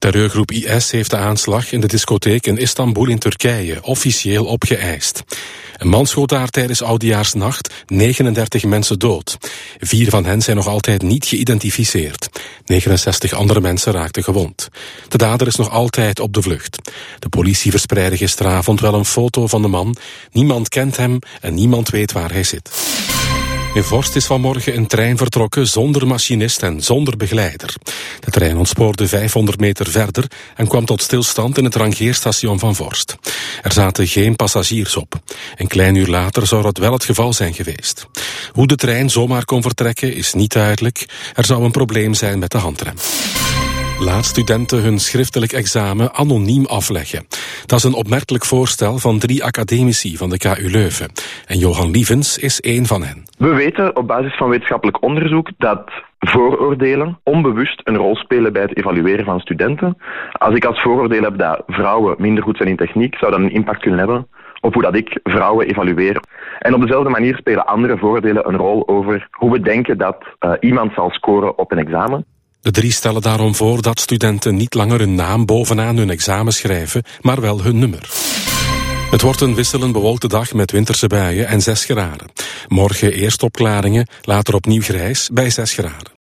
Terreurgroep IS heeft de aanslag in de discotheek in Istanbul in Turkije officieel opgeëist. Een man schoot daar tijdens Oudejaarsnacht 39 mensen dood. 4 van hen zijn nog altijd niet geïdentificeerd. 69 andere mensen raakten gewond. De dader is nog altijd op de vlucht. De politie verspreidde gisteravond wel een foto van de man. Niemand kent hem en niemand weet waar hij zit. In Vorst is vanmorgen een trein vertrokken zonder machinist en zonder begeleider. De trein ontspoorde 500 meter verder en kwam tot stilstand in het rangeerstation van Vorst. Er zaten geen passagiers op. Een klein uur later zou dat wel het geval zijn geweest. Hoe de trein zomaar kon vertrekken is niet duidelijk. Er zou een probleem zijn met de handrem. Laat studenten hun schriftelijk examen anoniem afleggen. Dat is een opmerkelijk voorstel van 3 academici van de KU Leuven. En Johan Lievens is één van hen. We weten op basis van wetenschappelijk onderzoek dat vooroordelen onbewust een rol spelen bij het evalueren van studenten. Als ik als vooroordeel heb dat vrouwen minder goed zijn in techniek, zou dat een impact kunnen hebben op hoe dat ik vrouwen evalueer. En op dezelfde manier spelen andere vooroordelen een rol over hoe we denken dat iemand zal scoren op een examen. De 3 stellen daarom voor dat studenten niet langer hun naam bovenaan hun examen schrijven, maar wel hun nummer. Het wordt een wisselend bewolkte dag met winterse buien en 6 graden. Morgen eerst opklaringen, later opnieuw grijs bij 6 graden.